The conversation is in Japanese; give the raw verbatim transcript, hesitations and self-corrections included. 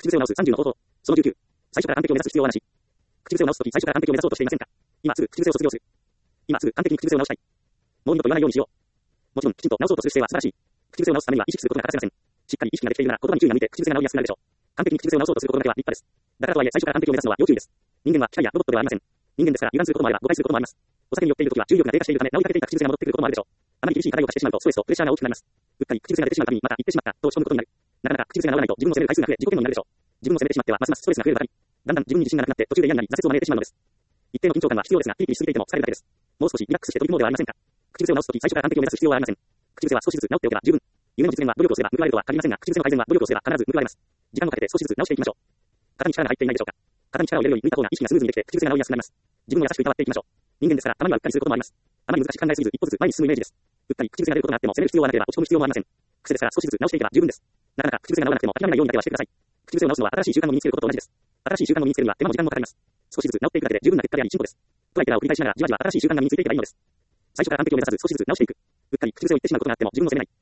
口癖を直すさんじゅうの方法。そのじゅうきゅう。最初から完璧を目指す必要はなし。口癖を直すとき最初から完璧を目指そうとしていませんか？今すぐ口癖を卒業する。今すぐ完璧に口癖を直したい。もう二度と言わないようにしよう。もちろん、きちんと直そうとする姿勢は素晴らしい。口癖を直すためには意識することが欠かせません。しっかり意識ができているなら言葉に注意が向いて口癖が直りやすくなるでしょう。完璧に口癖を直そうとすることだけは立派です。だからとはいえ最初から完璧を目指すのは要注意です。人間は機械やロボットではありません。人間ですから油断することもあれば誤解することもあります。お酒に酔っているときは重力が低下しているため直りかけていた口癖が戻ってくることもあるでしょう。あまり厳しい課題を課してしまうとストレスとプレッシャーが大きくなります。うっかり口癖が出てしまうためにまた言ってしまったと落ち込むことになる。なかなか口癖が直らないと自分を責める回数が増え自己嫌悪になるでしょう。自分を責めてしまってはますますストレスが増えるばかり。だんだん自分に自信がなくなって途中で嫌になり挫折を招いてしまうのです。一定の緊張感は必要ですがピリピリしすぎていても疲れるだけです。もう少しリラックスして取り組もうではありませんか。口癖を直すとき最初から完璧を目指す必要はありません。口癖は少しずつ直っておけば十分。夢の実現は努力をすれば報われるとは限りませんが口癖の改善は努力をすれば必ず報われます。時間をかけて少しずつ直していきましょう。肩に力が入っていないでしょうか。肩に力を入れるより抜いた方が意識がスムーズにできて口癖が直りやすくなります。自分を優しくいたわっていきましょう。人間ですからたまにはうっかりすることもあります。あまり難しく考えすぎず一歩ずつ前に進むイメージです。うっかり口癖が出ることがあっても責める必要はなければ落ち込む必要もありません。癖ですから少しずつ直していけば十分です。なかなか口癖が直らなくても諦めないようにだけはしてください。口癖を直すのは新しい習慣を身につけることと同じです。新しい習慣を身につけるには手間も時間もかかります。少しずつ直っていくだけで十分な結果であり進歩です。トライテラーを繰り返しながらじわじわ新しい習慣が身についていけばいいのです。最初から完璧を目指さず少しずつ直していく。うっかり口癖を言ってしまうことがあっても自分を責めない。